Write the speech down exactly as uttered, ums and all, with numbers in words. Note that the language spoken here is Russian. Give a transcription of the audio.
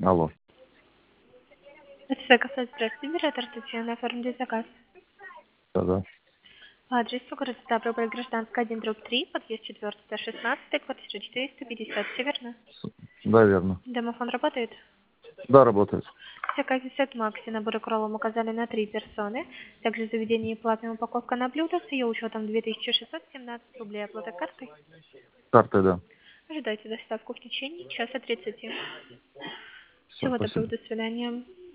Алло. Это заказать, здравствуйте, оператор Татьяна, оформите заказ. Да-да. Адрес город Ставрополь, Гражданская, один, дробь три, подъезд четыреста шестнадцать, квартира четыреста пятьдесят, все верно? Да, верно. Домофон работает? Да, работает. В заказе сет Макси набор кролом указали на три персоны. Также заведение и платная упаковка на блюдо с ее учетом две тысячи шестьсот семнадцать рублей. Оплата картой. Картой, да. Ожидайте доставку в течение часа тридцати. Все, Всего доброго, спасибо. до свидания.